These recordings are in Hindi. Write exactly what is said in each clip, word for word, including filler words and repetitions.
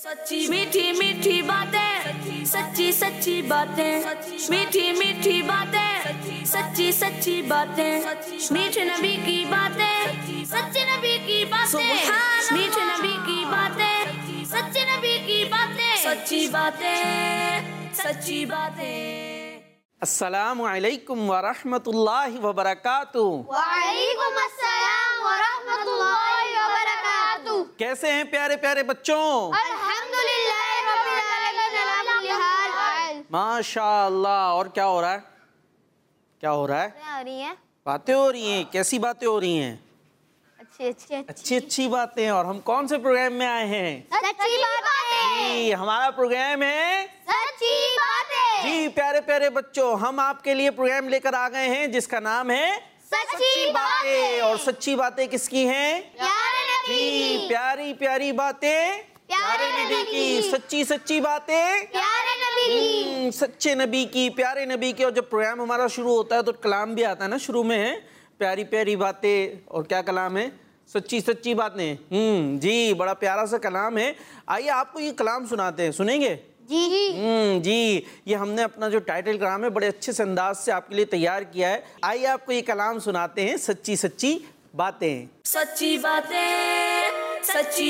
सच्ची मीठी मीठी बातें, सच्ची सच्ची बातें, मीठी मीठी बातें, सच्ची सच्ची बातें, मीठे नबी की बातें, सच्चे नबी की बातें, मीठे नबी की बातें, सच्चे नबी की बातें, सच्ची बातें, सच्ची बातें। अस्सलामु अलैकुम व रहमतुल्लाहि व बरकातुहू। वालेकुम अस्सलाम व रहमतुल्लाहि व बरकातुहू। कैसे हैं प्यारे प्यारे बच्चों? अल्हम्दुलिल्लाह रब्बिल आलमीन अला कुल्ली हाल। माशाअल्लाह। और क्या हो रहा है? क्या हो रहा है? आ रही हैं बातें हो रही हैं। कैसी बातें हो रही हैं? अच्छी अच्छी अच्छी अच्छी बातें। और हम कौन से प्रोग्राम में आए हैं? सच्ची बातें। जी, हमारा प्रोग्राम है सच्ची बातें। जी प्यारे प्यारे बच्चों, हम आपके लिए प्रोग्राम लेकर आ गए हैं जिसका नाम है सच्ची बातें। और सच्ची बातें किसकी हैं? प्यारे नबी जी, की। प्यारी प्यारी बातें प्यारे नबी की। सच्ची सच्ची बातें प्यारे नबी की। हम्म, सच्चे नबी की, प्यारे नबी की। और जब प्रोग्राम हमारा शुरू होता है तो कलाम भी आता है ना शुरू में, है प्यारी प्यारी बातें। और क्या कलाम है? सच्ची सच्ची बातें। हम्म जी, बड़ा प्यारा सा कलाम है। आइए आपको ये कलाम सुनाते हैं, सुनेंगे? जी जी हम्म जी, ये हमने अपना जो टाइटल कलाम है बड़े अच्छे से अंदाज से आपके लिए तैयार किया है। आइए आपको ये कलाम सुनाते हैं, सच्ची सच्ची बातें। सच्ची बातें, सच्ची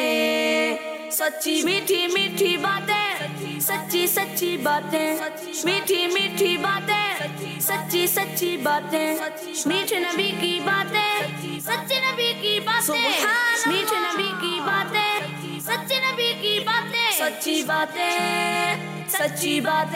बातें, सच्ची मीठी मीठी बातें, सच्ची सच्ची बातें, मीठी मीठी बातें, सच्ची सच्ची बातें, मीठे नबी की बातें, सच्चे नबी की बातें, मीठे नबी की बातें, सच्चे नबी की बातें, सच्ची बातें, सच्ची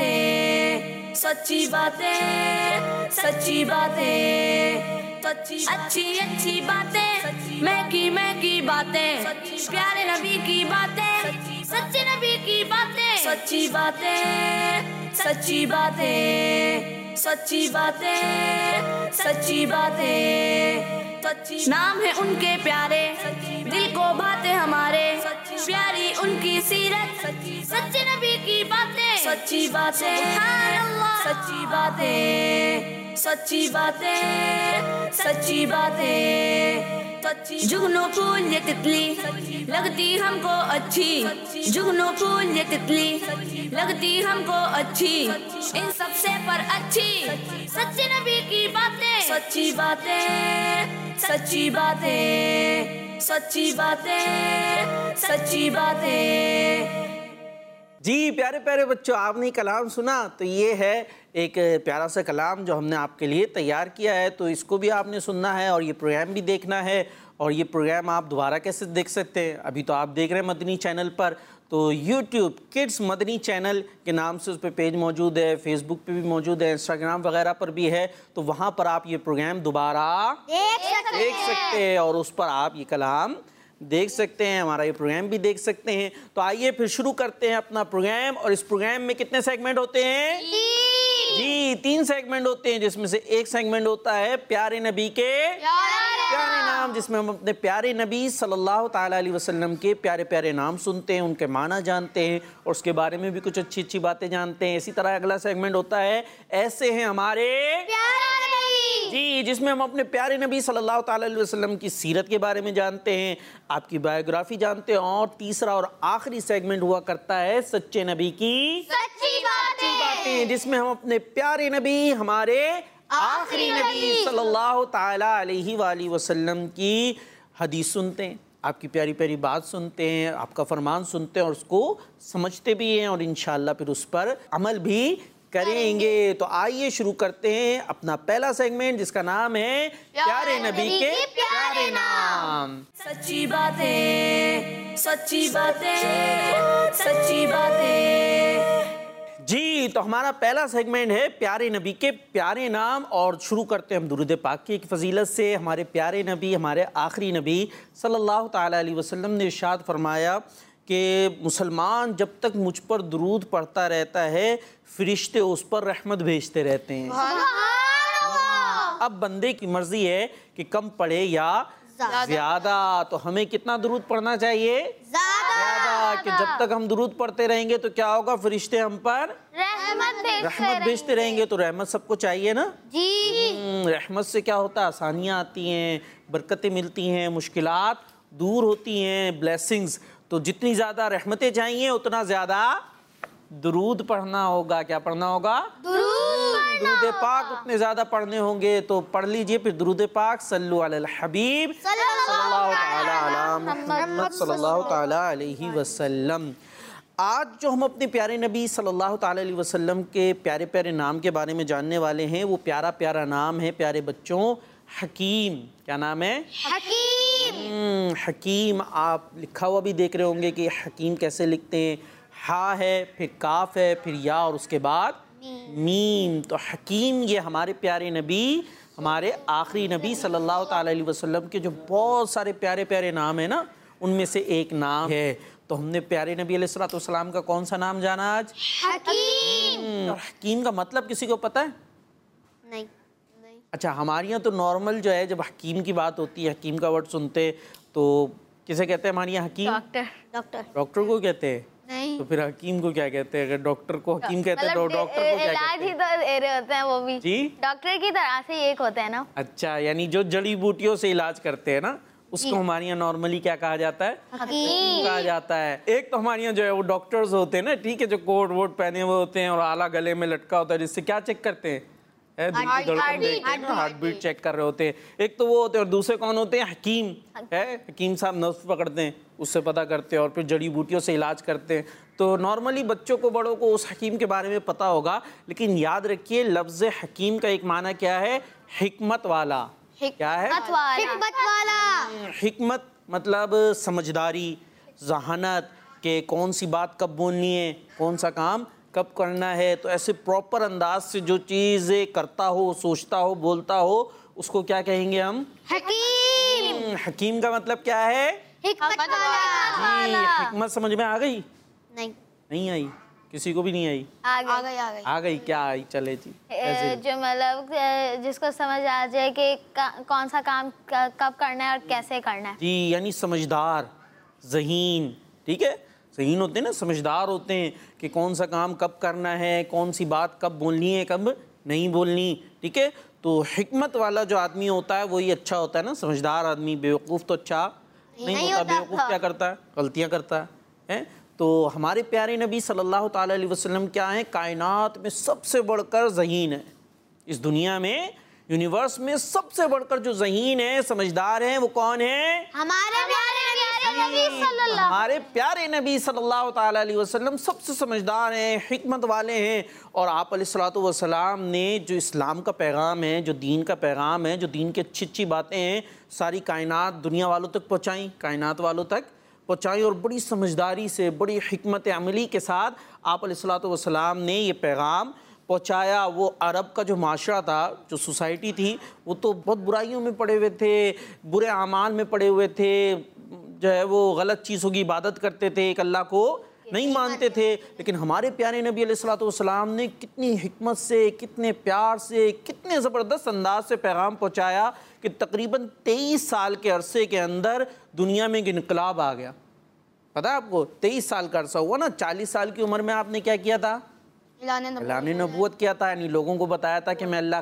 बातें, सच्ची बातें, सच्ची बातें, अच्छी अच्छी बातें, महकी महकी बातें, प्यारे नबी की बातें, सच्चे नबी की बातें, सच्ची बातें, सच्ची बातें, सच्ची बातें, सच्ची बातें। नाम है उनके प्यारे, दिल को भाते हमारे, प्यारी उनकी सीरत, सच्चे नबी की बातें, सच्ची बातें, सच्ची बातें, सच्ची बातें, सच्ची बातें। जुगनू फूल ये तितली लगती हमको अच्छी, जुगनू फूल ये तितली लगती हमको अच्छी, इन सबसे पर अच्छी सच्चे नबी की बातें, सच्ची बातें, सच्ची बातें, सच्ची बातें, सच्ची बातें। जी प्यारे प्यारे बच्चों, आपने कलाम सुना तो ये है एक प्यारा सा कलाम जो हमने आपके लिए तैयार किया है। तो इसको भी आपने सुनना है और ये प्रोग्राम भी देखना है। और ये प्रोग्राम आप दोबारा कैसे देख सकते हैं? अभी तो आप देख रहे हैं मदनी चैनल पर, तो यूट्यूब किड्स मदनी चैनल के नाम से उस पर पेज मौजूद है, फेसबुक पे भी मौजूद है, इंस्टाग्राम वगैरह पर भी है। तो वहाँ पर आप ये प्रोग्राम दोबारा देख सकते देख सकते हैं और उस पर आप ये कलाम देख सकते हैं, हमारा ये प्रोग्राम भी देख सकते हैं। तो आइए फिर शुरू करते हैं अपना प्रोग्राम। और इस प्रोग्राम में कितने सेगमेंट होते हैं? जी, तीन सेगमेंट होते हैं, जिसमें से एक सेगमेंट होता है प्यारे नबी के प्यारे नाम, जिसमें हम अपने प्यारे नबी सल्लल्लाहु ताला अलैहि वसल्लम के प्यारे प्यारे नाम सुनते हैं, उनके माना जानते हैं और उसके बारे में भी कुछ अच्छी अच्छी बातें जानते हैं। इसी तरह अगला सेगमेंट होता है ऐसे हैं हमारे जी, जिसमें हम अपने प्यारे नबी सल्लल्लाहु ताला अलैहि वसल्लम की सीरत के बारे में जानते हैं, आपकी बायोग्राफी जानते हैं। और तीसरा और आखिरी सेगमेंट हुआ करता है सच्चे नबी की सच्ची बातें, जिसमें हम अपने प्यारे नबी, हमारे आखिरी नबी सल्लल्लाहु ताला अलैहि वाली वसल्लम की हदीस सुनते हैं, आपकी प्यारी प्यारी बात सुनते हैं, आपका फरमान सुनते हैं और उसको समझते भी हैं और इंशाअल्लाह फिर उस पर अमल भी करेंगे। तो आइए शुरू करते हैं अपना पहला सेगमेंट, जिसका नाम है प्यारे नबी के प्यारे नाम। सच्ची बातें, सच्ची बातें, सच्ची बातें। जी, तो हमारा पहला सेगमेंट है प्यारे नबी के प्यारे नाम। और शुरू करते हैं हम दुरूद पाक की एक फजीलत से। हमारे प्यारे नबी, हमारे आखिरी नबी सल्लल्लाहु ताला अलैहि वसल्लम ने इरशाद फरमाया कि मुसलमान जब तक मुझ पर दुरूद पढ़ता रहता है, फरिश्ते उस पर रहमत भेजते रहते हैं। अब बंदे की मर्जी है कि कम पढ़े या ज्यादा। तो हमें कितना दुरूद पढ़ना चाहिए? ज्यादा। कि जब तक हम दुरूद पढ़ते रहेंगे तो क्या होगा? फरिश्ते हम पर रहमत रहमत भेजते रहेंगे। तो रहमत सबको चाहिए ना जी। रहमत से क्या होता है? आसानियाँ आती हैं, बरकतें मिलती हैं, मुश्किलात दूर होती हैं, ब्लेसिंग्स। तो तो जितनी ज़्यादा रहमतें चाहिए उतना ज़्यादा दुरूद पढ़ना होगा। क्या पढ़ना होगा? दुरूद पाक उतने ज़्यादा पढ़ने होंगे, तो पढ़ लीजिए फिर दुरूद पाक। सल्लु अलल हबीब सल्लल्लाहु तआला अला मुहम्मद सल्लल्लाहु तआला अलैहि वसल्लम। आज जो हम अपने प्यारे नबी सल्लल्लाहु तआला अलैहि वसल्लम के प्यारे प्यारे नाम के बारे में जानने वाले हैं, वो प्यारा प्यारा नाम है प्यारे बच्चों, हकीम। क्या नाम है? हकीम। हकीम आप लिखा हुआ भी देख रहे होंगे कि हकीम कैसे लिखते हैं। हा है, फिर काफ है, फिर या और उसके बाद मीम। तो हकीम ये हमारे प्यारे नबी, हमारे आखिरी नबी सल्लल्लाहु तआला अलैहि वसल्लम के जो बहुत सारे प्यारे प्यारे नाम है ना, उनमें से एक नाम है। तो हमने प्यारे नबी अलैहिस्सलातु वस्सलाम का कौन सा नाम जाना आज? हकीम। और हकीम का मतलब किसी को पता है? नहीं नहीं। अच्छा, हमारे यहाँ तो नॉर्मल जो है, जब हकीम की बात होती है, हकीम का वर्ड सुनते तो किसे कहते हैं हमारे यहाँ? हकीम। डॉक्टर। डॉक्टर डॉक्टर को कहते हैं? नहीं। तो फिर हकीम को क्या कहते हैं? अगर डॉक्टर को हकीम कहते हैं तो मतलब डॉक्टर को क्या इलाज कहते ही हैं? तो दे रहे होते हैं वो भी जी, डॉक्टर की तरह से ही एक होते हैं ना। अच्छा, यानी जो जड़ी बूटियों से इलाज करते हैं ना, उसको हमारे यहाँ नॉर्मली क्या कहा जाता है? हकीम कहा जाता है। एक तो हमारे यहाँ जो है वो डॉक्टर्स होते हैं ना, ठीक है, जो कोट वोट पहने हुए होते हैं और आला गले में लटका होता है, जिससे क्या चेक करते हैं? है, दिल की धड़कन देखते हैं ना, हार्ट बीट चेक कर रहे होते हैं। एक तो वो होते हैं, और दूसरे कौन होते हैं? हकीम। है, हकीम साहब नब्ज पकड़ते हैं, उससे पता करते हैं और फिर जड़ी बूटियों से इलाज करते हैं। तो नॉर्मली बच्चों को, बड़ों को उस हकीम के बारे में पता होगा, लेकिन याद रखिए लफ्ज़ हकीम का एक माना क्या है? हिकमत वाला। क्या है? हिकमत वाला। हिकमत मतलब समझदारी, जहानत के कौन सी बात कब बोलनी है, कौन सा काम कब करना है। तो ऐसे प्रॉपर अंदाज से जो चीज़ करता हो, सोचता हो, बोलता हो, उसको क्या कहेंगे हम? हकीम। हकीम का मतलब क्या है? हिकमत वाला। जी, हिकमत समझ में आ गई? नहीं। नहीं आई? किसी को भी नहीं आई? आ आ गई गई आ गई। आ गई? क्या आई? चले जी। ए, जो मतलब ए, जिसको समझ आ जाए कि का- कौन सा काम क- कब करना है और कैसे करना है। जी, यानी समझदार, ज़हीन। ठीक है, ज़हीन होते हैं ना, समझदार होते हैं कि कौन सा काम कब करना है, कौन सी बात कब बोलनी है, कब नहीं बोलनी। ठीक है, तो हिकमत वाला जो आदमी होता है वही अच्छा होता है ना, समझदार आदमी। बेवकूफ़ तो अच्छा नहीं, नहीं होता। होता। बेवकूफ़ क्या करता है? गलतियाँ करता है, है? तो हमारे प्यारे नबी सल्लल्लाहु ताला अलैहि वसल्लम क्या है? कायनात में सबसे बढ़कर ज़हीन है। इस दुनिया में, यूनिवर्स में सबसे बढ़कर जो ज़हीन है, समझदार है, वो कौन है? हमारे प्यारे नबी सल्लल्लाहु। हमारे प्यारे नबी सल्लल्लाहु ताला अलैहि वसल्लम सबसे समझदार हैं, हिकमत वाले हैं। और आप अलैहिस्सलातु वस्सलाम ने जो इस्लाम का पैगाम है, जो दीन का पैगाम है, जो दीन की अच्छी अच्छी बातें हैं, सारी कायनात दुनिया वालों तक पहुँचाई, कायनात वालों तक पहुँचाई। और बड़ी समझदारी से, बड़ी हिकमत अमली के साथ आप अलैहिस्सलातु वस्सलाम ने ये पैगाम पहुँचाया। वो अरब का जो माशरा था, जो सोसाइटी थी, वो तो बहुत बुराइयों में पड़े हुए थे, बुरे अमाल में पड़े हुए थे, जो है वो गलत चीज़ों की इबादत करते थे, एक अल्लाह को नहीं मानते थे। लेकिन हमारे प्यारे नबी अलैहिस्सलातु वस्सलाम ने कितनी हिकमत से, कितने प्यार से, कितने ज़बरदस्त अंदाज से पैगाम पहुँचाया कि तकरीबन तेईस साल के अरसे के अंदर दुनिया में एक इनकलाब आ गया। पता है आपको? तेईस साल का अरसा हुआ ना। चालीस साल की उम्र में आपने क्या किया था? अल्लाह ने नबूवत किया था, यानी लोगों को बताया था कि मैं अल्लाह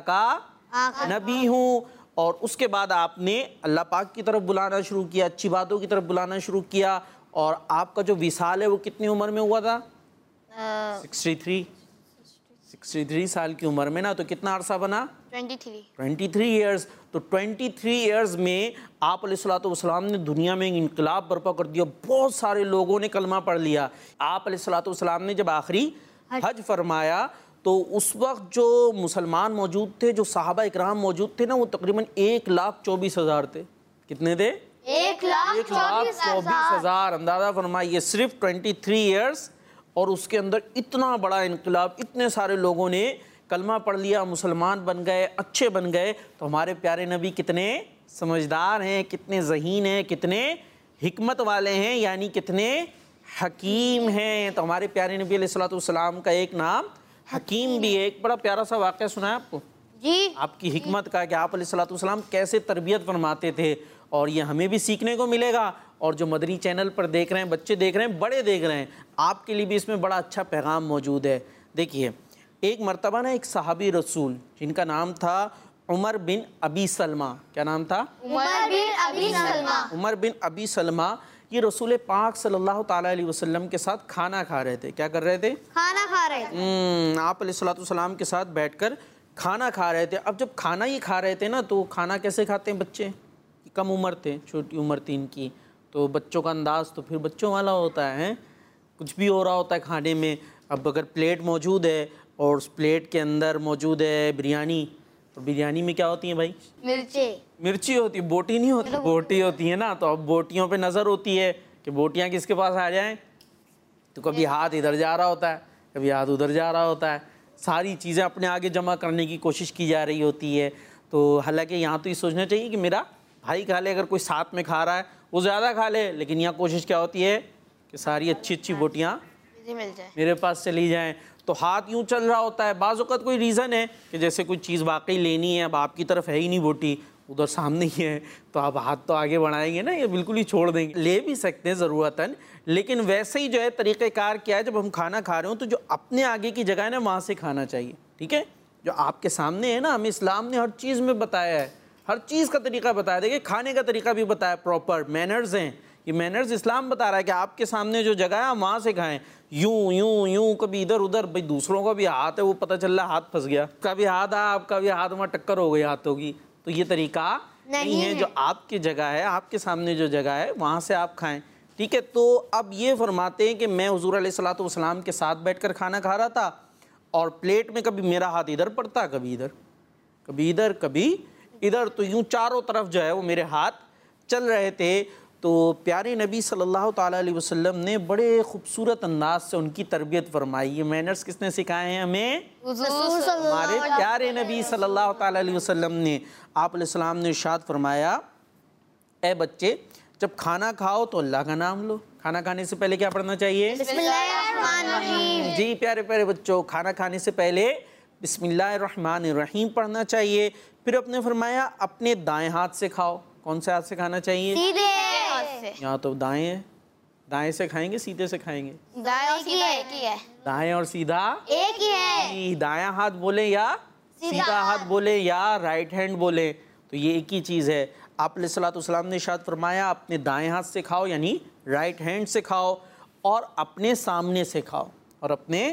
का नबी हूँ। और उसके बाद आपने अल्लाह पाक की तरफ बुलाना शुरू किया, अच्छी बातों की तरफ बुलाना शुरू किया। और आपका जो विसाल है वो कितनी उम्र में हुआ था? सिक्सटी थ्री सिक्सटी थ्री साल की उम्र में ना। तो कितना अरसा बना? Twenty three twenty three years. तो ट्वेंटी थ्री ईयर्स में आप अलैहिस्सलातु वस्सलाम ने दुनिया में एक इनकलाब बर्पा कर दिया। बहुत सारे लोगों ने कलमा पढ़ लिया। आप अलैहिस्सलातु वस्सलाम ने जब आखिरी हज फरमाया तो उस वक्त जो मुसलमान मौजूद थे, जो सहाबा इकराम मौजूद थे ना, वो तकरीबन एक लाख चौबीस हज़ार थे। कितने थे? एक लाख एक लाख चौबीस हज़ार। अंदाज़ा फरमाइए, सिर्फ ट्वेंटी थ्री ईयर्स और उसके अंदर इतना बड़ा इनकलाब, इतने सारे लोगों ने कलमा पढ़ लिया, मुसलमान बन गए, अच्छे बन गए। तो हमारे प्यारे नबी कितने समझदार हैं, कितने ज़हीन हैं, कितने हिकमत वाले हैं, यानी कितने हकीम हैं। तो हमारे प्यारे नबी अलैहिस्सलातु वस्सलाम का एक नाम हकीम भी है। एक बड़ा प्यारा सा वाक़या सुनाया आपको जी, आपकी हिकमत का, कि आप अलैहिस्सलातु वस्सलाम कैसे तरबियत फरमाते थे। और ये हमें भी सीखने को मिलेगा। और जो मदनी चैनल पर देख रहे हैं, बच्चे देख रहे हैं, बड़े देख रहे हैं, आपके लिए भी इसमें बड़ा अच्छा पैगाम मौजूद है। देखिए, एक मर्तबा ना एक सहाबी रसूल जिनका नाम था उमर बिन अबी सलमा। क्या नाम था? उमर बिन अबी सलमा। उमर बिन अबी सलमा ये रसूल पाक सल्लल्लाहु ताला अलैहि वसल्लम के साथ खाना खा रहे थे। क्या कर रहे थे? खाना खा रहे थे। हम्म, आप अलैहिस्सलाम के साथ बैठकर खाना खा रहे थे। अब जब खाना ही खा रहे थे ना, तो खाना कैसे खाते हैं बच्चे? कम उम्र थे, छोटी उम्र थी इनकी, तो बच्चों का अंदाज़ तो फिर बच्चों वाला होता है, कुछ भी हो रहा होता है खाने में। अब अगर प्लेट मौजूद है और उस प्लेट के अंदर मौजूद है बिरयानी, तो बिरयानी में क्या होती है भाई? मिर्ची। मिर्ची होती है, बोटी नहीं होती। बोटी होती है ना, तो अब बोटियों पे नज़र होती है कि बोटियाँ किसके पास आ जाएं। तो कभी हाथ इधर जा रहा होता है, कभी हाथ उधर जा रहा होता है, सारी चीज़ें अपने आगे जमा करने की कोशिश की जा रही होती है। तो हालांकि यहाँ तो ये सोचना चाहिए कि मेरा भाई खा ले, अगर कोई साथ में खा रहा है वो ज़्यादा खा ले, लेकिन यहाँ कोशिश क्या होती है कि सारी अच्छी अच्छी बोटियाँ मिल जाए, मेरे पास चली जाएं। तो हाथ यूं चल रहा होता है। बाज़ वक़्त कोई रीज़न है कि जैसे कोई चीज़ वाकई लेनी है, अब आपकी तरफ है ही नहीं बोटी, उधर सामने ही है, तो आप हाथ तो आगे बढ़ाएंगे ना, ये बिल्कुल ही छोड़ देंगे? ले भी सकते हैं ज़रूरतन, लेकिन वैसे ही जो है तरीक़ेकार क्या है, जब हम खाना खा रहे हो तो जो अपने आगे की जगह है ना, वहाँ से खाना चाहिए। ठीक है, जो आपके सामने है ना, हमें इस्लाम ने हर चीज़ में बताया है, हर चीज़ का तरीका बताया। देखिए खाने का तरीका भी बताया, प्रॉपर मैनर्स हैं, ये मैनर्स इस्लाम बता रहा है कि आपके सामने जो जगह है वहाँ से खाएं। यूं यूं यूं कभी इधर उधर, भाई दूसरों का भी हाथ है, वो पता चल रहा है हाथ फंस गया, कभी हाथ आ आपका भी हाथ वहाँ टक्कर हो गई हाथों की, तो ये तरीका नहीं, नहीं है, है। जो आपकी जगह है, आपके सामने जो जगह है वहाँ से आप खाएं। ठीक है, तो अब ये फरमाते हैं कि मैं हुजूर अलैहिस्सलातु वस्सलाम के साथ बैठकर खाना खा रहा था और प्लेट में कभी मेरा हाथ इधर पड़ता, कभी इधर, कभी इधर, कभी इधर, तो यूं चारों तरफ जो है वो मेरे हाथ चल रहे थे। तो प्यारे नबी सल्लल्लाहु ताला अलैहि वसल्लम ने बड़े खूबसूरत अंदाज से उनकी तरबियत फरमाई। ये मैनर्स किसने सिखाए हैं हमें? हमारे प्यारे नबी सल्लल्लाहु ताला अलैहि वसल्लम ने। आप अलैहिस्सलाम ने इरशाद फरमाया, ए बच्चे जब खाना खाओ तो अल्लाह का नाम लो। खाना खाने से पहले क्या पढ़ना चाहिए? बिस्मिल्लाहिर्रहमानिर्रहीम। जी प्यारे प्यारे बच्चों, खाना खाने से पहले बिस्मिल्लाहिर्रहमानिर्रहीम पढ़ना चाहिए। फिर अपने फरमाया अपने दाएं हाथ से खाओ। कौन से हाथ से खाना चाहिए? सीधे हाथ से। यहाँ तो दाएं है, दाएं से खाएंगे सीधे से खाएंगे? दाएं और सीधा एक ही है। दाएं और सीधा एक ही है। दायां हाथ बोले या सीधा हाथ बोले या राइट हैंड बोले, तो ये एक ही चीज़ है। आप अलैहिस्सलातु वस्सलाम ने इरशाद फरमाया अपने दाएं हाथ से खाओ, यानी राइट हैंड से खाओ, और अपने सामने से खाओ, और अपने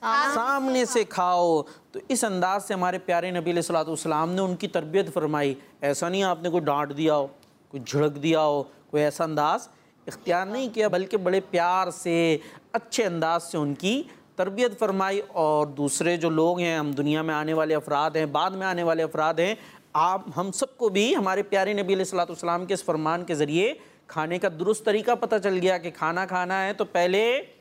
सामने से खाओ। तो इस अंदाज से हमारे प्यारे नबी अलैहिस्सलातु वस्सलाम ने उनकी तरबियत फरमाई। ऐसा नहीं आपने कोई डांट दिया हो, कोई झिड़क दिया हो, कोई ऐसा अंदाज इख्तियार नहीं किया, बल्कि बड़े प्यार से अच्छे अंदाज से उनकी तरबियत फरमाई। और दूसरे जो लोग हैं, हम दुनिया में आने वाले अफराद हैं, बाद में आने वाले अफराद हैं, आप हम सबको भी हमारे प्यारे नबी अलैहिस्सलातु वस्सलाम के इस फरमान के ज़रिए खाने का दुरुस्त तरीका पता चल गया कि खाना खाना है तो पहले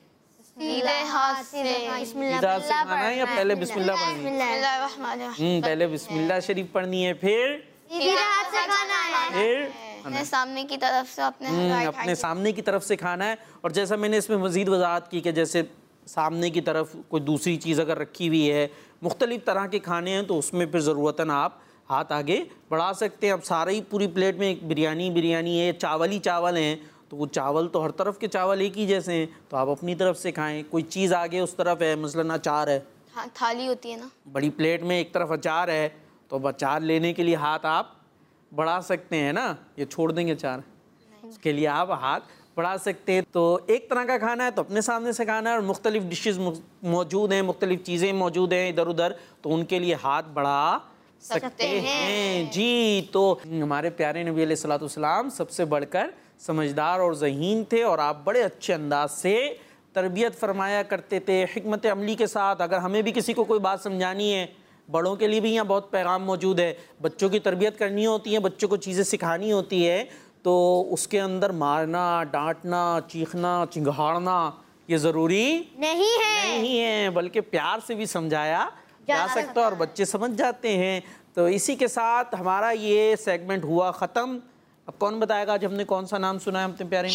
सीधे हाथ से सीधा से खाना है या पहले बिस्मिल्लाह पढ़नी है? हम्म, पहले बिस्मिल्लाह शरीफ पढ़नी है, फिर सीधे हाथ से खाना है, फिर अपने सामने की तरफ से अपने अपने सामने की तरफ से खाना है। और जैसा मैंने इसमें मज़ीद वजाहत की कि जैसे सामने की तरफ कोई दूसरी चीज़ अगर रखी हुई है, मुख्तलिफ तरह के खाने हैं, तो उसमें फिर ज़रूरतन आप हाथ आगे बढ़ा सकते हैं। अब सारा ही पूरी प्लेट में एक बिरयानी बिरयानी है, चावल ही चावल हैं, तो वो चावल तो हर तरफ के चावल एक ही जैसे हैं, तो आप अपनी तरफ से खाएं। कोई चीज़ आगे उस तरफ है, मसलन अचार है, थाली होती है ना, बड़ी प्लेट में एक तरफ अचार है, तो अब अचार लेने के लिए हाथ आप बढ़ा सकते हैं ना, ये छोड़ देंगे अचार, उसके लिए आप हाथ बढ़ा सकते हैं। तो एक तरह का खाना है तो अपने सामने से खाना है, और मुख्तलिफ डिशेज़ मौजूद हैं, मुख्तलिफ चीज़ें मौजूद हैं इधर उधर, तो उनके लिए हाथ बढ़ा सकते हैं। जी, तो हमारे प्यारे नबी अलैहिस्सलातु वस्सलाम सबसे बढ़कर समझदार और ज़हीन थे, और आप बड़े अच्छे अंदाज से तरबियत फरमाया करते थे हिकमत अमली के साथ। अगर हमें भी किसी को कोई बात समझानी है, बड़ों के लिए भी यहाँ बहुत पैगाम मौजूद है, बच्चों की तरबियत करनी होती है, बच्चों को चीज़ें सिखानी होती है, तो उसके अंदर मारना, डांटना, चीखना, चिंघाड़ना ये ज़रूरी नहीं है नहीं है बल्कि प्यार से भी समझाया जा सकता है और बच्चे समझ जाते हैं। तो इसी के साथ हमारा ये सेगमेंट हुआ ख़त्म। अब कौन बताएगा आज हमने कौन सा नाम सुना है अपने प्यारे?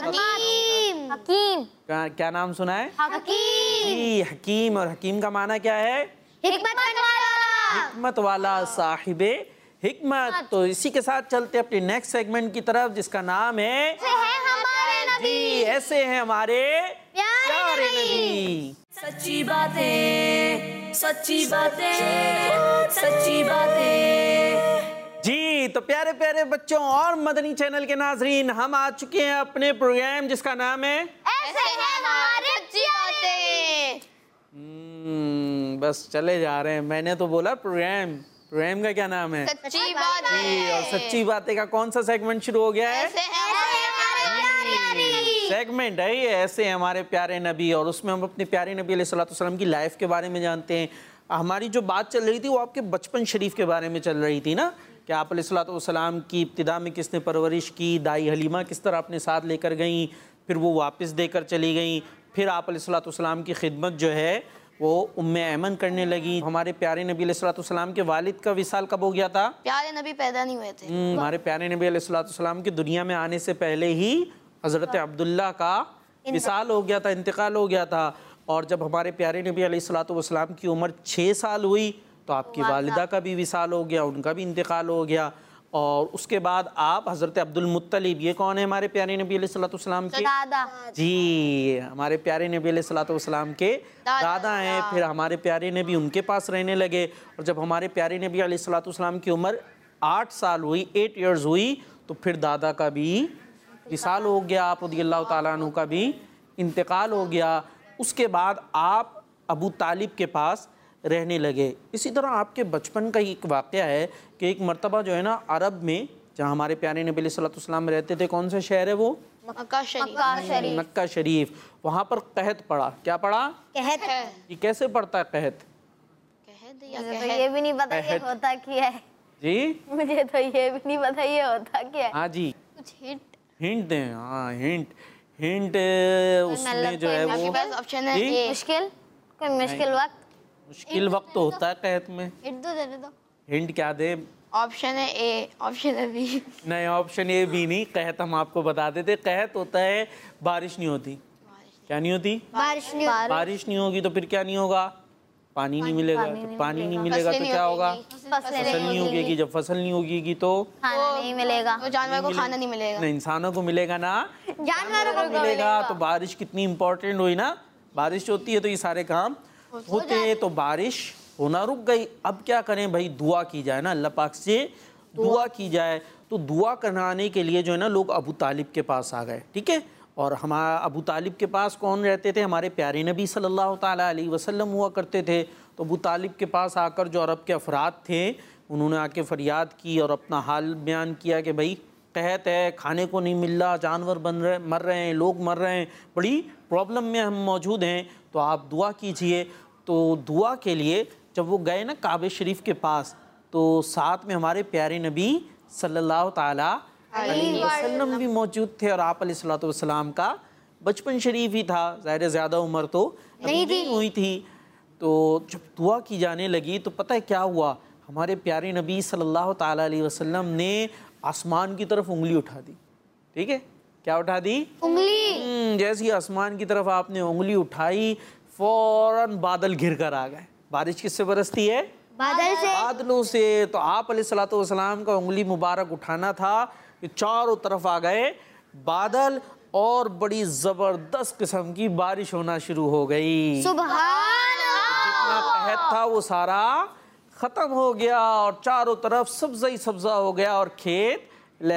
हकीम। हकीम। क्या, क्या नाम सुना है? हकीम। जी, हकीम। और हकीम का माना क्या है? हिकमत वाला। हिकमत वाला, साहिबे हिकमत। तो इसी के साथ चलते अपने नेक्स्ट सेगमेंट की तरफ, जिसका नाम है हमारे नबी। जी, ऐसे हैं हमारे प्यारे नबी। सच्ची बातें, सच्ची बातें, सच्ची बातें। जी, जी, तो प्यारे प्यारे बच्चों और मदनी चैनल के नाजरीन, हम आ चुके हैं अपने प्रोग्राम जिसका नाम है ऐसे हैं हमारे प्यारे। हम्म, बस चले जा रहे हैं। मैंने तो बोला प्रोग्राम, प्रोग्राम का क्या नाम है? सच्ची बात जी, और सच्ची बातें का कौन सा सेगमेंट शुरू हो गया है? ऐसे हैं हमारे प्यारे। सेगमेंट है ये, ऐसे हमारे प्यारे नबी, और उसमें हम अपने प्यारे नबी अलैहिस्सलाम की लाइफ के बारे में जानते हैं। हमारी जो बात चल रही थी वो आपके बचपन शरीफ के बारे में चल रही थी ना, कि आप अलैहिस्सलाम की इब्तिदा में किसने परवरिश की, दाई हलीमा किस तरह अपने साथ लेकर गई, फिर वो वापस देकर चली गई, फिर आप अलैहिस्सलाम की खिदमत जो है वो उम्मे ऐमन करने लगी। हमारे प्यारे नबी अलैहिस्सलाम के वालिद का विसाल कब हो गया था? प्यारे नबी पैदा नहीं हुए थे। हम्म, हमारे प्यारे नबी अलैहिस्सलाम की दुनिया में आने से पहले ही हज़रत अब्दुल्ला का विसाल हो गया था, इंतकाल हो गया था। और जब हमारे प्यारे नबी अलैहिस्सलाम की उम्र छः साल हुई तो आपकी वालिदा का भी विसाल हो गया, उनका भी इंतकाल हो गया। और उसके बाद आप हज़रत अब्दुल मुत्तलिब, ये कौन है हमारे प्यारे नबी अलैहिस्सलाम के दादा। जी, हमारे प्यारे नबी अलैहिस्सलाम के दादा हैं। फिर हमारे प्यारे नबी उनके पास रहने लगे। और जब हमारे प्यारे नबी अलैहिस्सलाम की उम्र आठ साल हुई, एट इयर्स हुई, तो फिर दादा का भी विसाल हो गया, आप रज़ियल्लाहु ताला अन्हु का भी इंतकाल हो गया। उसके बाद आप अबू तालिब के पास रहने लगे। इसी तरह आपके बचपन का एक वाक़या है कि एक मर्तबा जो है ना, अरब में जहाँ हमारे प्यारे नबी अलैहिस्सलाम रहते थे, कौन सा शहर है वो? मक्का शरीफ। मक्का शरीफ। मक्का शरीफ। वहाँ पर कहत पड़ा। क्या पड़ा? कहत है। ये कैसे पड़ता है कहत? कहत या मुझे तो कहत? ये भी नहीं पता ये कहत। होता क्या है। जी मुझे तो ये भी नहीं पता ये होता क्या है। हाँ जी, कुछ हिंट। हिंट दें। हाँ, हिंट हिंट उसमें जो है आपके वो पास ऑप्शन है जी? ए। मुश्किल, कोई मुश्किल वक्त। मुश्किल वक्त तो होता है कहत में। हिंट दो, दे दो। हिंट क्या दे? ऑप्शन है ए, ऑप्शन है बी। नहीं, ऑप्शन ए भी नहीं, कहत हम आपको बता देते। कहत होता है बारिश नहीं होती। क्या नहीं होती? बारिश नहीं बारिश नहीं होगी तो फिर क्या नहीं होगा? पानी नहीं मिलेगा। तो पानी नहीं मिलेगा तो क्या होगा? फसलें फसल नहीं उगेगी। जब फसल नहीं उगेगी तो खाना नहीं मिलेगा। तो जानवर को खाना नहीं मिलेगा। ना इंसानों को मिलेगा ना जानवरों को मिलेगा। तो बारिश कितनी इंपॉर्टेंट हुई ना। बारिश होती है तो ये सारे काम होते हैं। तो बारिश होना रुक गई। अब क्या करें भाई? दुआ की जाए ना, अल्लाह पाक से दुआ की जाए। तो दुआ कराने के लिए जो है ना, लोग अबू तालिब के पास आ गए। ठीक है, और हमारा अबू तालिब के पास कौन रहते थे? हमारे प्यारे नबी सल्लल्लाहु ताला अलैहि वसल्लम हुआ करते थे। तो अबू तालिब के पास आकर जो अरब के अफराद थे, उन्होंने आके फरियाद की और अपना हाल बयान किया कि भाई कहत है, खाने को नहीं मिल रहा, जानवर बन रहे मर रहे हैं, लोग मर रहे हैं, बड़ी प्रॉब्लम में हम मौजूद हैं, तो आप दुआ कीजिए। तो दुआ के लिए जब वो गए ना काबे शरीफ के पास, तो साथ में हमारे प्यारे नबी सल्लल्लाहु ताला अलैहि वसल्लम भी मौजूद थे। और आप अलैहिस्सलातु वस्सलाम का बचपन शरीफ ही था, ज़ाहिर ज़्यादा उम्र तो नहीं नहीं हुई थी। तो जब दुआ की जाने लगी तो पता है क्या हुआ? हमारे प्यारे नबी सल्लल्लाहु ताला अलैहि वसल्लम ने आसमान की तरफ उंगली उठा दी। ठीक है, क्या उठा दी? उंगली। जैसे ही आसमान की तरफ आपने उंगली उठाई, फौरन बादल घिर कर आ गए। बारिश किससे बरसती है? बादल से। बादलों से। तो आप अलैहिस्सलातु वस्सलाम का उंगली मुबारक उठाना था, कि चारों तरफ आ गए बादल और बड़ी जबरदस्त किस्म की बारिश होना शुरू हो गई। सुभान जितना कहत था वो सारा खत्म हो गया और चारों तरफ सब्जा ही सब्जा हो गया और खेत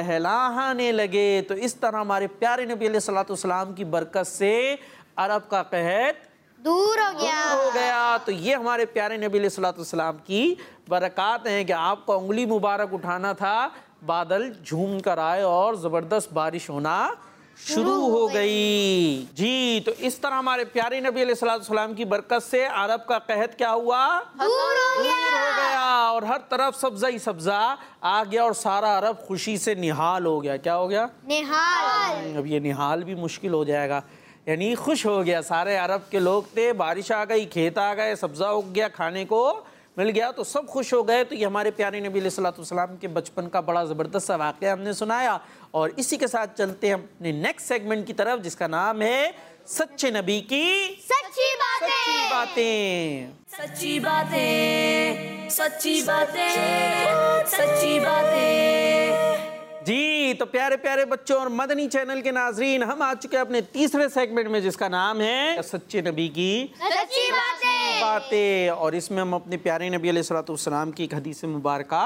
लहलहाने लगे। तो इस तरह हमारे प्यारे नबी अलैहिस्सलातु वस्सलाम की बरकत से अरब का कहत दूर हो गया। दूर हो गया। तो ये हमारे प्यारे नबी अलैहिस्सलातु वस्सलाम की बरकत हैं कि आपका उंगली मुबारक उठाना था, बादल झूम कर आए और ज़बरदस्त बारिश होना शुरू हो गई। जी, तो इस तरह हमारे प्यारे नबी अलैहिस्सलातु वस्सलाम की बरकत से अरब का कहत क्या हुआ? दूर हो गया। दूर हो गया और हर तरफ सब्जा ही सब्जा आ गया और सारा अरब खुशी से निहाल हो गया। क्या हो गया? निहाल। अब ये निहाल भी मुश्किल हो जाएगा, यानी खुश हो गया। सारे अरब के लोग थे, बारिश आ गई, खेत आ गए, सब्जा उग गया, खाने को मिल गया, तो सब खुश हो गए। तो ये हमारे प्यारे नबी अलैहिस्सलातु वस्सलाम के बचपन का बड़ा ज़बरदस्त सा वाक़या हमने सुनाया। और इसी के साथ चलते हैं अपने नेक्स्ट सेगमेंट की तरफ, जिसका नाम है सच्चे नबी की सच्ची बातें। सच्ची बातें। सच्ची बातें, सच्ची बातें, सच्ची बातें। जी, तो प्यारे प्यारे बच्चों और मदनी चैनल के नाजरीन, हम आ चुके हैं अपने तीसरे सेगमेंट में, जिसका नाम है सच्चे नबी की सच्ची बातें। बातें। और इसमें हम अपने प्यारे नबी अलैहिस्सलातु वस्सलाम की एक हदीस मुबारका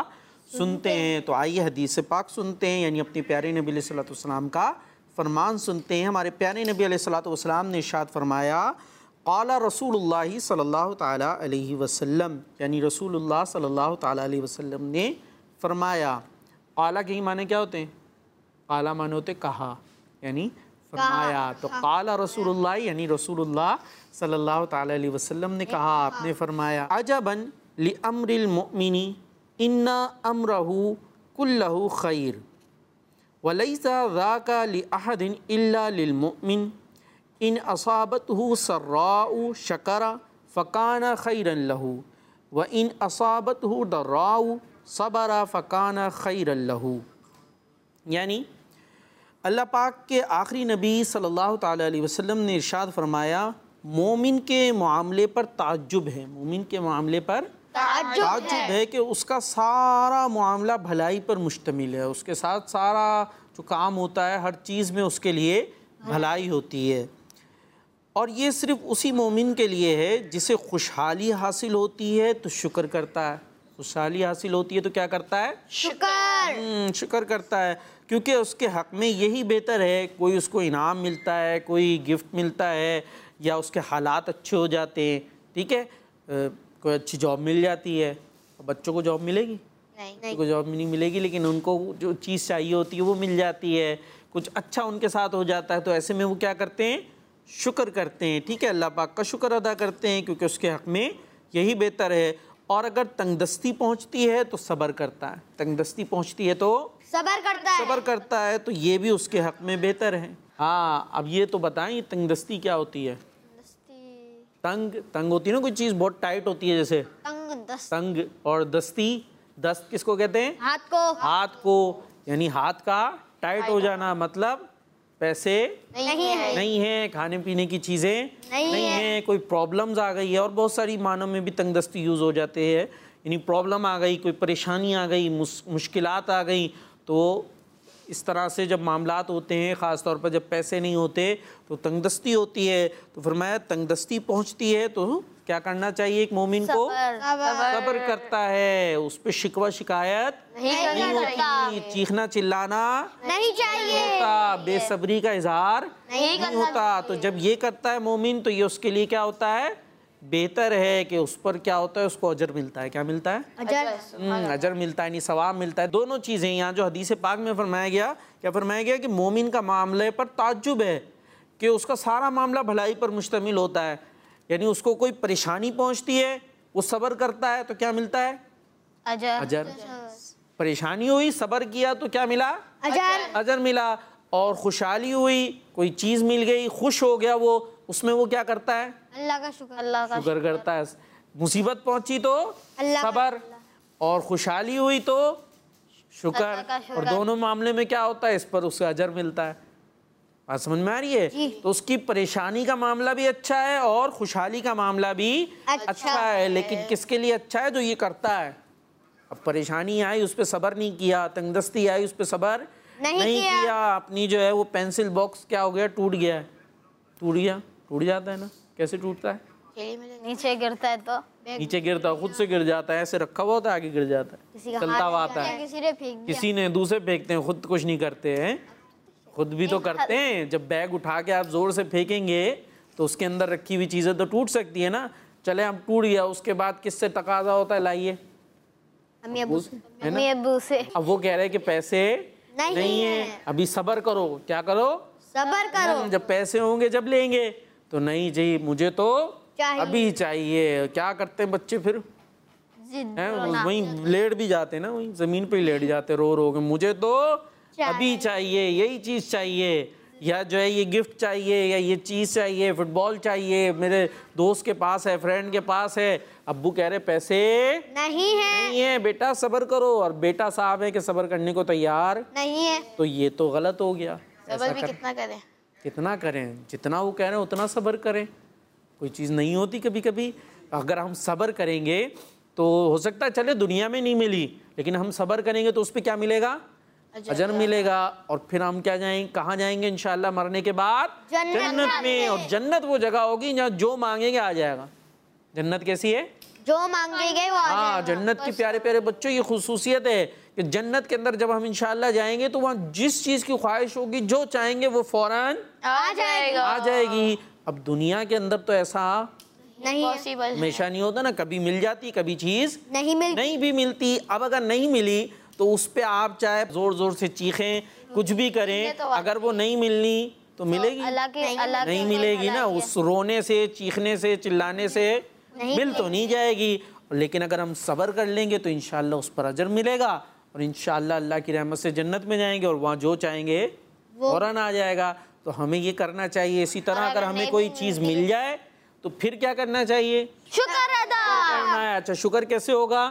सुनते हैं। तो आइए हदीस पाक सुनते हैं, यानी अपने प्यारे नबी अलैहिस्सलातु वस्सलाम का फरमान सुनते हैं। हमारे प्यारे नबी अलैहिस्सलातु वस्सलाम ने इरशाद फरमाया, क़ाला रसूलुल्लाह सल्लल्लाहु ताला अलैहि वसल्लम, यानी रसूलुल्लाह सल्लल्लाहु ताला अलैहि वसल्लम ने फरमाया। क़ाला के ही माने क्या होते हैं? क़ाला माने होते कहा, यानी फरमाया। तो क़ाला रसूलुल्लाह यानी रसूलुल्लाह सल्लल्लाहु ताला अलैहि वसल्लम ने कहा, आपने फरमाया, अजबन लि अम्रिल मुमिनी इन्ना अमरहु कुल्लहु खैर वलैसा ज़ाका लि अहदिन इल्ला लिल मुमिन इन असाबतहु सर्राउ शकरा फ़काना खैरन लहू व इन असाबतहु दर्राउ सबरा फ़काना खैरन लहू। यानी अल्लाह पाक के आखिरी नबी सल्लल्लाहु ताला अलैहि वसल्लम ने इरशाद फरमाया, मोमिन के मामले पर ताज्जुब है, मोमिन के मामले पर ताज्जुब है कि उसका सारा मामला भलाई पर मुश्तमिल है, उसके साथ सारा जो काम होता है हर चीज़ में उसके लिए भलाई होती है। और ये सिर्फ़ उसी मोमिन के लिए है जिसे खुशहाली हासिल होती है तो शुक्र करता है, खुशहाली हासिल होती है तो क्या करता है? शुक्र शुक्र करता है, क्योंकि उसके हक़ में यही बेहतर है। कोई उसको इनाम मिलता है, कोई गिफ्ट मिलता है, या उसके हालात अच्छे हो जाते हैं, ठीक है, कोई अच्छी जॉब मिल जाती है। बच्चों को जॉब मिलेगी? नहीं, नहीं। को जॉब नहीं मिलेगी, लेकिन उनको जो चीज़ चाहिए होती है वो मिल जाती है, कुछ अच्छा उनके साथ हो जाता है। तो ऐसे में वो क्या करते हैं? शुक्र करते हैं, ठीक है, अल्लाह पाक का शुक्र अदा करते हैं, क्योंकि उसके हक़ में यही बेहतर है। और अगर तंगदस्ती पहुंचती है तो सब्र करता है, तंगदस्ती पहुंचती है तो सब्र करता है सब्र करता है तो ये भी उसके हक़ में बेहतर है। हाँ, अब ये तो बताएं तंगदस्ती क्या होती है? तंग तंग होती है ना, कोई चीज़ बहुत टाइट होती है, जैसे तंग दस्त तंग। और दस्ती, दस्त किसको कहते हैं? हाथ को हाथ को, यानी हाथ का टाइट हो जाना, मतलब पैसे नहीं है, नहीं है, खाने पीने की चीज़ें नहीं नहीं है। है, कोई प्रॉब्लम्स आ गई है। और बहुत सारी मानों में भी तंगदस्ती यूज़ हो जाते हैं, यानी प्रॉब्लम आ गई, कोई परेशानी आ गई, मुश्किलात आ गई। तो इस तरह से जब मामलात होते हैं, ख़ास तौर पर जब पैसे नहीं होते तो तंगदस्ती होती है। तो फरमाया तंगदस्ती पहुंचती है तो क्या करना चाहिए? एक मोमिन को सब्र करता है, उस पर शिकवा शिकायत नहीं नहीं होती, चीखना चिल्लाना नहीं चाहिए, होता, बेसब्री का इजहार नहीं नहीं होता। तो जब ये करता है मोमिन तो ये उसके लिए क्या होता है? बेहतर है कि उस पर क्या होता है? उसको अजर मिलता है। क्या मिलता है? अजर हम्म, अजर मिलता है, नहीं सवाब मिलता है। दोनों चीज़ें यहाँ जो हदीस पाक में फरमाया गया, क्या फरमाया गया कि मोमिन का मामले पर ताज्जुब है कि उसका सारा मामला भलाई पर मुश्तमिल होता है, यानी उसको कोई परेशानी पहुँचती है वो सब्र करता है तो क्या मिलता है? अजर। अजर। परेशानी हुई, सब्र किया तो क्या मिला? अजर अजर मिला। और खुशहाली हुई, कोई चीज़ मिल गई, खुश हो गया वो, उसमें वो क्या करता है? अल्लाह का शुक्र अल्लाह का शुक्र करता है। मुसीबत पहुंची तो अल्लाह का सब्र, और खुशहाली हुई तो अल्लाह शुक्र। का शुक्र। और दोनों मामले में क्या होता है? इस पर उसका अजर मिलता है। बात समझ में आ रही है? तो उसकी परेशानी का मामला भी अच्छा है और खुशहाली का मामला भी अच्छा अच्छा है, लेकिन किसके लिए अच्छा है? जो ये करता है। अब परेशानी आई, उस पर सब्र नहीं किया, तंगदस्ती आई, उस पर सब्र नहीं, नहीं किया। किया, अपनी जो है वो पेंसिल बॉक्स क्या हो गया? टूट गया है। टूट गया, टूट जाता है ना, कैसे टूटता है? नीचे गिरता है तो नीचे गिरता है, खुद से गिर जाता है, ऐसे रखा हुआ होता है, आगे गिर जाता है, चलता हुआ आता है। किसी ने फेंक दिया, किसी ने दूसरे फेंकते हैं, खुद कुछ नहीं करते हैं। खुद भी तो करते हैं। जब बैग उठा के आप जोर से फेंकेंगे तो उसके अंदर रखी हुई चीज़ें तो टूट सकती है ना। चले अब टूट गया, उसके बाद किससे तकाजा होता है? लाइए, अम्मी अब्बू है ना? मम्मी अब्बू से। अब वो कह रहे हैं कि पैसे नहीं नहीं है, है। अभी सब्र करो। क्या करो? सब्र करो। जब पैसे होंगे जब लेंगे। तो नहीं जी, मुझे तो चाहिए। अभी चाहिए। क्या करते हैं बच्चे फिर? हैं, वहीं लेट भी जाते हैं ना, वहीं जमीन पे ही लेट जाते रो रो के, मुझे तो अभी चाहिए, यही चीज़ चाहिए, या जो है ये गिफ्ट चाहिए, या ये चीज़ चाहिए, फुटबॉल चाहिए, मेरे दोस्त के पास है, फ्रेंड के पास है। अब्बू कह रहे पैसे नहीं है, नहीं है, बेटा सब्र करो। और बेटा साहब है कि सब्र करने को तैयार नहीं है। तो ये तो गलत हो गया। सब्र भी कितना करें? कितना करें? जितना वो कह रहे हैं उतना सब्र करें। कोई चीज़ नहीं होती कभी कभी। अगर हम सब्र करेंगे तो हो सकता है चले दुनिया में नहीं मिली, लेकिन हम सब्र करेंगे तो उस पर क्या मिलेगा? अजर मिलेगा। और फिर हम क्या जाएंगे? कहाँ जाएंगे इंशाल्लाह मरने के बाद? जन्नत जन्नत में। और जन्नत वो जगह होगी जहाँ जो मांगेंगे आ जाएगा। जन्नत कैसी है? जो मांगेंगे वो आ हाँ, जाएगा। जन्नत की प्यारे प्यारे बच्चों ये खुसूसियत है कि जन्नत के अंदर जब हम इंशाल्लाह जाएंगे तो वहाँ जिस चीज की ख्वाहिश होगी, जो चाहेंगे वो फौरन आ जाएगा। आ जाएगी। अब दुनिया के अंदर तो ऐसा नहीं है। पॉसिबल हमेशा नहीं होता ना, कभी मिल जाती, कभी चीज नहीं मिल नहीं भी मिलती। अब अगर नहीं मिली तो उस पे आप चाहे जोर जोर से चीखें, कुछ भी करें, तो अगर वो नहीं मिलनी तो मिलेगी अल्लाह के अल्लाह नहीं मिलेगी ना। उस रोने से, चीखने से, चिल्लाने से मिल तो नहीं जाएगी। लेकिन अगर हम सब्र कर लेंगे तो इंशाल्लाह उस पर अजर मिलेगा और इंशाल्लाह अल्लाह की रहमत से जन्नत में जाएंगे और वहाँ जो चाहेंगे फौरन आ जाएगा। तो हमें ये करना चाहिए। इसी तरह अगर हमें कोई चीज़ मिल जाए तो फिर क्या करना चाहिए? शुक्र अदा करना है। अच्छा, शुक्र कैसे होगा?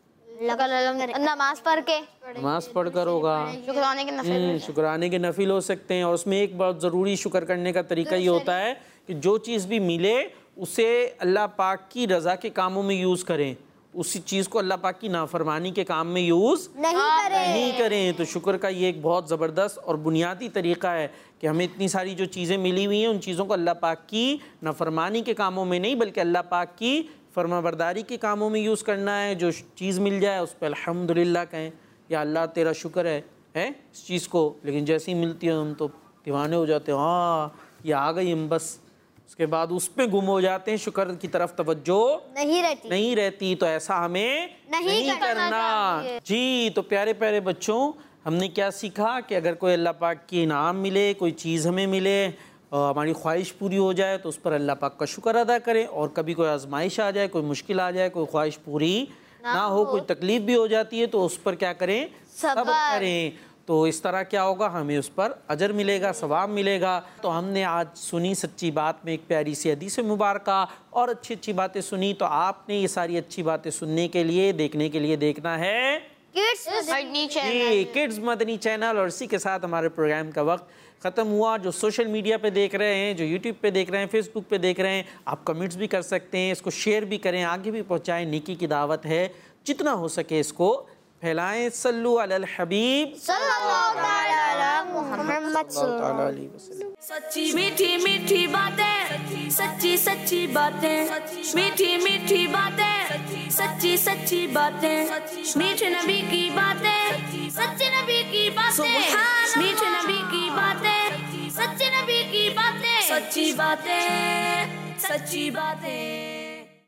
नमाज पढ़ के, नमाज पढ़कर होगा। शुक्राने के हम्म, शुक्राने के नफिल हो सकते हैं। और उसमें एक बहुत ज़रूरी शुक्र करने का तरीका ये होता है कि जो चीज़ भी मिले उसे अल्लाह पाक की रज़ा के कामों में यूज़ करें, उसी चीज़ को अल्लाह पाक की नाफरमानी के काम में यूज़ नहीं करें। नहीं करें। तो शुक्र का ये एक बहुत ज़बरदस्त और बुनियादी तरीका है कि हमें इतनी सारी जो चीज़ें मिली हुई हैं उन चीज़ों को अल्लाह पाक की नाफरमानी के कामों में नहीं बल्कि अल्लाह पाक की फरमाबरदारी के कामों में यूज़ करना है। जो चीज़ मिल जाए उस पर अल्हम्दुलिल्लाह कहें, या अल्लाह तेरा शुक्र है है इस चीज़ को। लेकिन जैसे ही मिलती है हम तो दीवाने हो जाते हैं, हाँ ये आ गई, हम बस उसके बाद उस पे गुम हो जाते हैं, शुक्र की तरफ तवज्जो नहीं रहती नहीं रहती। तो ऐसा हमें नहीं नहीं करना करना जी। तो प्यारे प्यारे बच्चों, हमने क्या सीखा कि अगर कोई अल्लाह पाक की इनाम मिले, कोई चीज़ हमें मिले, हमारी ख्वाहिश पूरी हो जाए तो उस पर अल्लाह पाक का शुक्र अदा करें। और कभी कोई आजमाइश आ जाए, कोई मुश्किल आ जाए, कोई ख्वाहिश पूरी ना, ना हो, कोई तकलीफ भी हो जाती है तो उस पर क्या करें? सब्र करें। तो इस तरह क्या होगा? हमें उस पर अजर मिलेगा, सवाब मिलेगा। तो हमने आज सुनी सच्ची बात में एक प्यारी सी हदीस मुबारक और अच्छी अच्छी बातें सुनी। तो आपने ये सारी अच्छी बातें सुनने के लिए, देखने के लिए देखना है किड्स मदनी जी किड्स मदनी चैनल। और इसी के साथ हमारे प्रोग्राम का वक्त ख़त्म हुआ। जो सोशल मीडिया पे देख रहे हैं, जो यूट्यूब पे देख रहे हैं, फेसबुक पे देख रहे हैं, आप कमेंट्स भी कर सकते हैं, इसको शेयर भी करें, आगे भी पहुंचाएं। नेकी की दावत है, जितना हो सके इसको फैलाएं। सल्लु अलल हबीब सल्लल्लाहु अलैहि मुहम्मद सल्लल्लाहु अलैहि वसल्लम। सच्ची मीठी मीठी बातें, सच्ची सच्ची बातें, मीठी मीठी बातें, सच्ची सच्ची बातें, मीठे नबी की बातें, सच्चे नबी की बातें, मीठे नबी की बातें, सच्चे नबी की बातें, सच्ची बातें, सच्ची बातें।